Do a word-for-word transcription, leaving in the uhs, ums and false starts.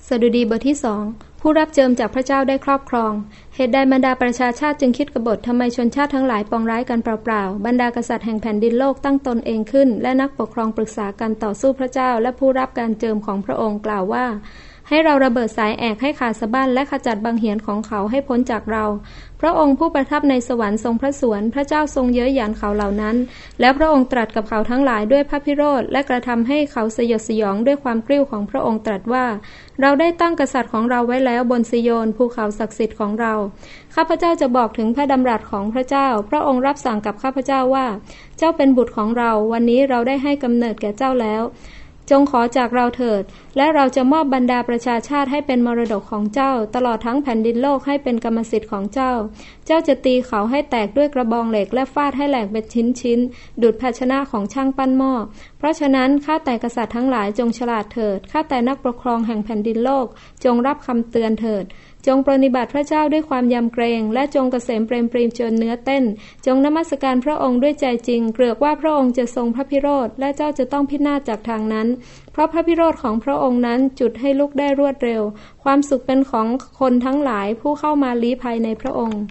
สดุดีบทที่สองผู้รับเจิมจากพระเจ้าได้ครอบครองเหตุใดบรรดาประชาชาติจึงคิดกบฏทำไมชนชาติทั้งหลายปองร้ายกันเปล่าๆบรรดากษัตริย์แห่งแผ่นดินโลกตั้งตนเองขึ้นและนักปกครองปรึกษากันต่อสู้พระเจ้าและผู้รับการเจิมของพระองค์กล่าวว่าให้เราระเบิดสายแอกให้ขาดสะบั้นและขจัดบังเหียนของเขาให้พ้นจากเราพระองค์ผู้ประทับในสวรรค์ทรงพระสวนพระเจ้าทรงเย้ยหยันเขาเหล่านั้นแล้วพระองค์ตรัสกับเขาทั้งหลายด้วยพระพิโรธและกระทำให้เขาสยดสยองด้วยความกริ้วของพระองค์ตรัสว่าเราได้ตั้งกษัตริย์ของเราไว้แล้วบนซิโยนภูเขาศักดิ์สิทธิ์ของเราข้าพเจ้าจะบอกถึงพระดำรัสของพระเจ้าพระองค์รับสั่งกับข้าพเจ้าว่าเจ้าเป็นบุตรของเราวันนี้เราได้ให้กำเนิดแก่เจ้าแล้วจงขอจากเราเถิดและเราจะมอบบรรดาประชาชาติให้เป็นมรดกของเจ้าตลอดทั้งแผ่นดินโลกให้เป็นกรรมสิทธิ์ของเจ้าเจ้าจะตีเขาให้แตกด้วยกระบองเหล็กและฟาดให้แหลกเป็นชิ้นๆดุจภาชนะของช่างปั้นหม้อเพราะฉะนั้นข้าแต่กษัตริย์ทั้งหลายจงฉลาดเถิดข้าแต่นักปกครองแห่งแผ่นดินโลกจงรับคำเตือนเถิดจงปรนนิบัติพระเจ้าด้วยความยำเกรงและจงเกษมเปรมปรีจนเนื้อเต้นจงนมัสการพระองค์ด้วยใจจริงเกลือกว่าพระองค์จะทรงพระพิโรธและเจ้าจะต้องพินาศจากทางนั้นเพราะพระพิโรธของพระองค์นั้นจุดให้ลุกได้รวดเร็วความสุขเป็นของคนทั้งหลายผู้เข้ามาลี้ภัยในพระองค์